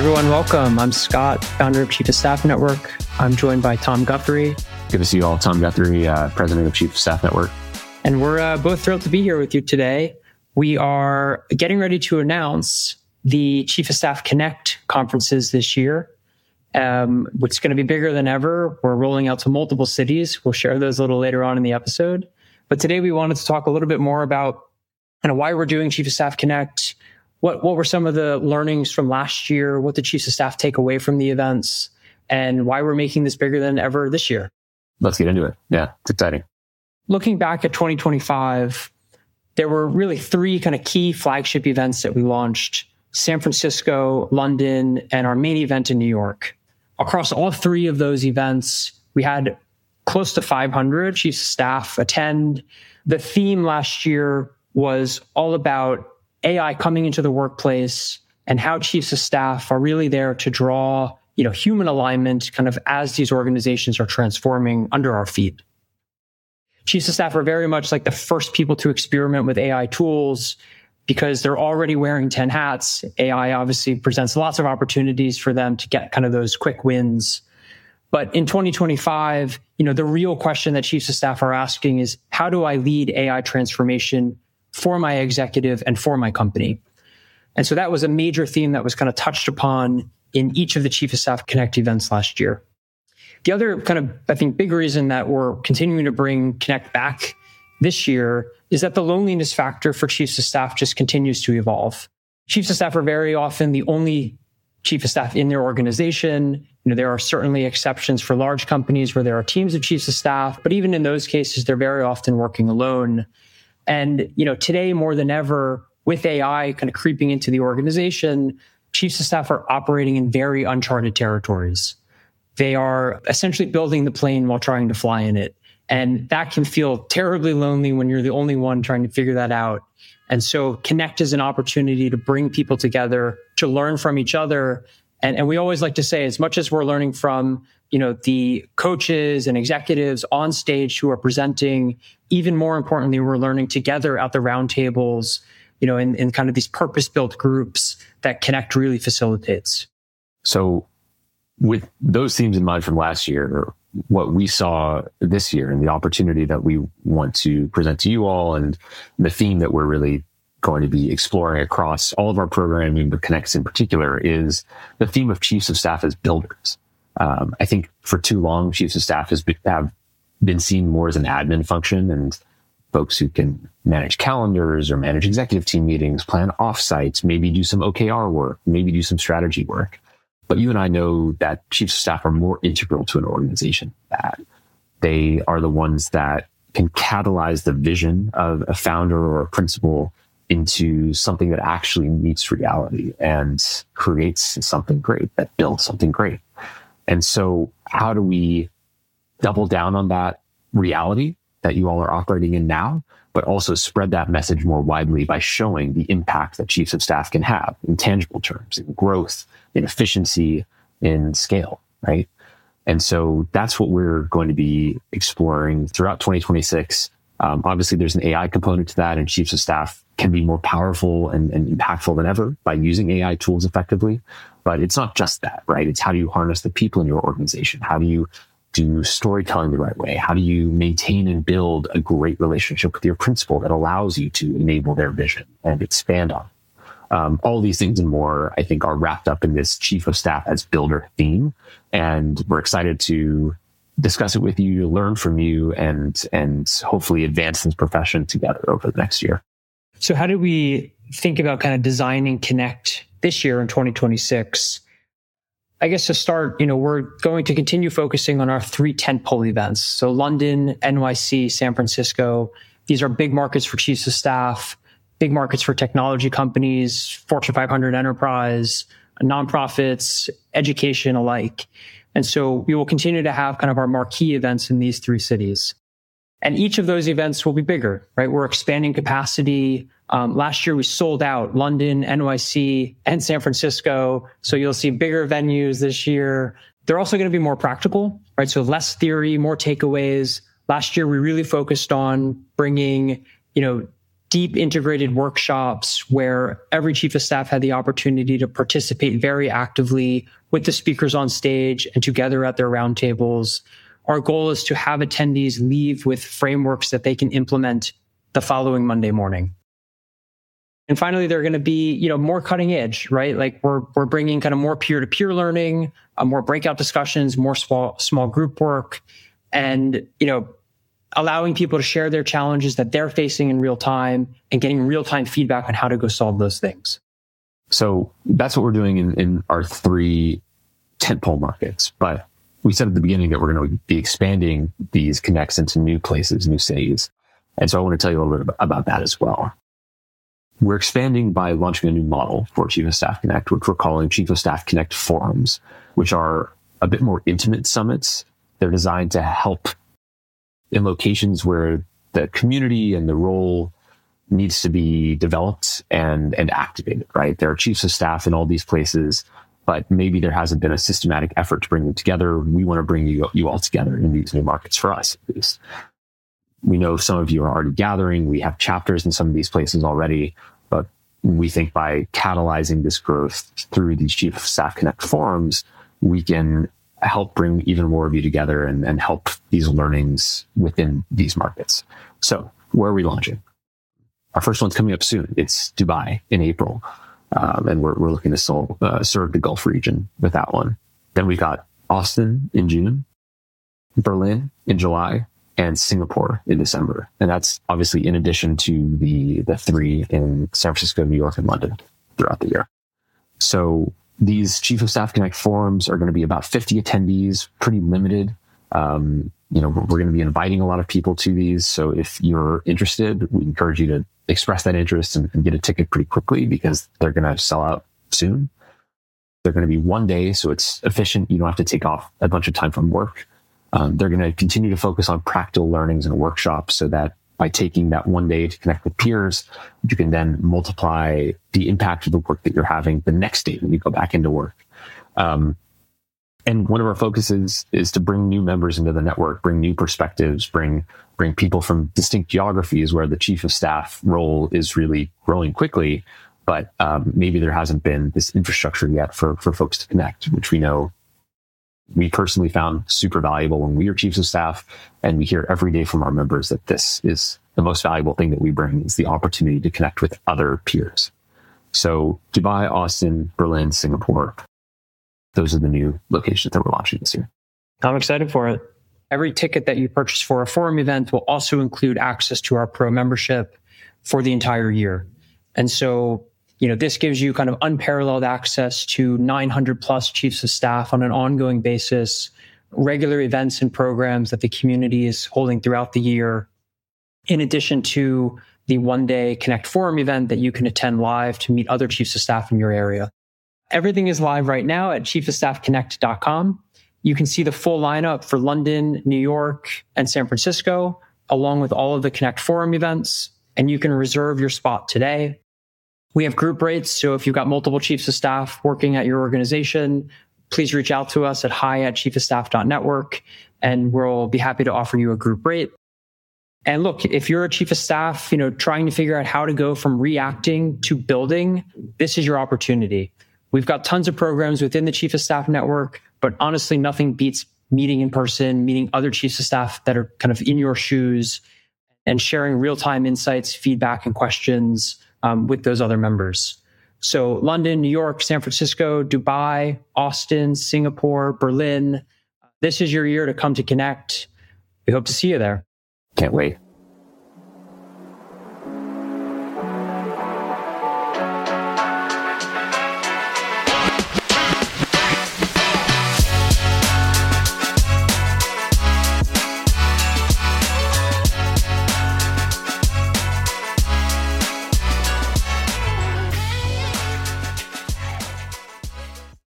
everyone, welcome. I'm Scott, founder of Chief of Staff Network. I'm joined by Tom Guthrie. Good to see you all. Tom Guthrie, president of Chief of Staff Network. And we're both thrilled to be here with you today. We are getting ready to announce the Chief of Staff Connect conferences this year, which is going to be bigger than ever. We're rolling out to multiple cities. We'll share those a little later on in the episode. But today we wanted to talk a little bit more about kind of why we're doing Chief of Staff Connect. What were some of the learnings from last year? What did Chiefs of Staff take away from the events? And why we're making this bigger than ever this year? Let's get into it. Yeah, it's exciting. Looking back at 2025, there were really three kind of key flagship events that we launched: San Francisco, London, and our main event in New York. Across all three of those events, we had close to 500 Chiefs of Staff attend. The theme last year was all about AI coming into the workplace and how Chiefs of Staff are really there to draw, human alignment kind of as these organizations are transforming under our feet. Chiefs of Staff are very much like the first people to experiment with AI tools because they're already wearing 10 hats. AI obviously presents lots of opportunities for them to get kind of those quick wins. But in 2025, the real question that Chiefs of Staff are asking is, how do I lead AI transformation for my executive and for my company? And so that was a major theme that was kind of touched upon in each of the Chief of Staff Connect events last year. The other kind of, I think, big reason that we're continuing to bring Connect back this year is that the loneliness factor for Chiefs of Staff just continues to evolve. Chiefs of Staff are very often the only Chief of Staff in their organization. There are certainly exceptions for large companies where there are teams of Chiefs of Staff, but even in those cases, they're very often working alone. And, today more than ever, with AI kind of creeping into the organization, Chiefs of Staff are operating in very uncharted territories. They are essentially building the plane while trying to fly in it. And that can feel terribly lonely when you're the only one trying to figure that out. And so Connect is an opportunity to bring people together, to learn from each other. And we always like to say, as much as we're learning from the coaches and executives on stage who are presenting, even more importantly, we're learning together at the roundtables, in kind of these purpose-built groups that Connect really facilitates. So with those themes in mind from last year, what we saw this year and the opportunity that we want to present to you all, and the theme that we're really going to be exploring across all of our programming, but Connects in particular, is the theme of Chiefs of Staff as builders. I think for too long, Chiefs of Staff have been seen more as an admin function and folks who can manage calendars or manage executive team meetings, plan offsites, maybe do some OKR work, maybe do some strategy work. But you and I know that Chiefs of Staff are more integral to an organization, that they are the ones that can catalyze the vision of a founder or a principal into something that actually meets reality and creates something great, that builds something great. And so how do we double down on that reality that you all are operating in now, but also spread that message more widely by showing the impact that Chiefs of Staff can have in tangible terms, in growth, in efficiency, in scale, right? And so that's what we're going to be exploring throughout 2026. Obviously, there's an AI component to that, and Chiefs of Staff can be more powerful and impactful than ever by using AI tools effectively. But it's not just that, right? It's how do you harness the people in your organization? How do you do storytelling the right way? How do you maintain and build a great relationship with your principal that allows you to enable their vision and expand on it? All these things and more, I think, are wrapped up in this Chief of Staff as builder theme. And we're excited to discuss it with you, learn from you, and hopefully advance this profession together over the next year. So how do we think about kind of designing Connect this year in 2026? I guess to start, we're going to continue focusing on our 3 tentpole events. So London, NYC, San Francisco. These are big markets for Chiefs of Staff, big markets for technology companies, Fortune 500 enterprise, nonprofits, education alike. And so we will continue to have kind of our marquee events in these 3 cities. And each of those events will be bigger, right? We're expanding capacity. Last year, we sold out London, NYC, and San Francisco. So you'll see bigger venues this year. They're also going to be more practical, right? So less theory, more takeaways. Last year, we really focused on bringing, deep integrated workshops where every chief of staff had the opportunity to participate very actively with the speakers on stage and together at their roundtables. Our goal is to have attendees leave with frameworks that they can implement the following Monday morning. And finally, they're going to be, more cutting edge, right? Like we're bringing kind of more peer-to-peer learning, more breakout discussions, more small group work, and, allowing people to share their challenges that they're facing in real time and getting real-time feedback on how to go solve those things. So that's what we're doing in our 3 tentpole markets. But we said at the beginning that we're going to be expanding these connects into new places, new cities. And so I want to tell you a little bit about that as well. We're expanding by launching a new model for Chief of Staff Connect, which we're calling Chief of Staff Connect Forums, which are a bit more intimate summits. They're designed to help in locations where the community and the role needs to be developed and activated, right? There are chiefs of staff in all these places, but maybe there hasn't been a systematic effort to bring them together. We want to bring you all together in these new markets for us, at least. We know some of you are already gathering. We have chapters in some of these places already, but we think by catalyzing this growth through these Chief of Staff Connect forums, we can help bring even more of you together and help these learnings within these markets. So where are we launching? Our first one's coming up soon. It's Dubai in April. And we're looking to serve the Gulf region with that one. Then we got Austin in June, Berlin in July, and Singapore in December. And that's obviously in addition to the 3 in San Francisco, New York, and London throughout the year. So these Chief of Staff Connect forums are going to be about 50 attendees, pretty limited. We're going to be inviting a lot of people to these. So if you're interested, we encourage you to express that interest and get a ticket pretty quickly because they're going to sell out soon. They're going to be one day, so it's efficient. You don't have to take off a bunch of time from work. They're going to continue to focus on practical learnings and workshops so that by taking that one day to connect with peers, you can then multiply the impact of the work that you're having the next day when you go back into work. And one of our focuses is to bring new members into the network, bring new perspectives, bring people from distinct geographies where the chief of staff role is really growing quickly, but maybe there hasn't been this infrastructure yet for folks to connect, which we know we personally found super valuable when we were chiefs of staff, and we hear every day from our members that this is the most valuable thing that we bring is the opportunity to connect with other peers. So Dubai, Austin, Berlin, Singapore, those are the new locations that we're launching this year. I'm excited for it. Every ticket that you purchase for a forum event will also include access to our pro membership for the entire year. And so, this gives you kind of unparalleled access to 900 plus chiefs of staff on an ongoing basis, regular events and programs that the community is holding throughout the year, in addition to the one-day Connect Forum event that you can attend live to meet other chiefs of staff in your area. Everything is live right now at chiefofstaffconnect.com. You can see the full lineup for London, New York, and San Francisco, along with all of the Connect Forum events, and you can reserve your spot today. We have group rates, so if you've got multiple chiefs of staff working at your organization, please reach out to us at hi@chiefofstaff.network, and we'll be happy to offer you a group rate. And look, if you're a chief of staff, trying to figure out how to go from reacting to building, this is your opportunity. We've got tons of programs within the Chief of Staff Network, but honestly, nothing beats meeting in person, meeting other chiefs of staff that are kind of in your shoes and sharing real-time insights, feedback, and questions with those other members. So London, New York, San Francisco, Dubai, Austin, Singapore, Berlin. This is your year to come to connect. We hope to see you there. Can't wait.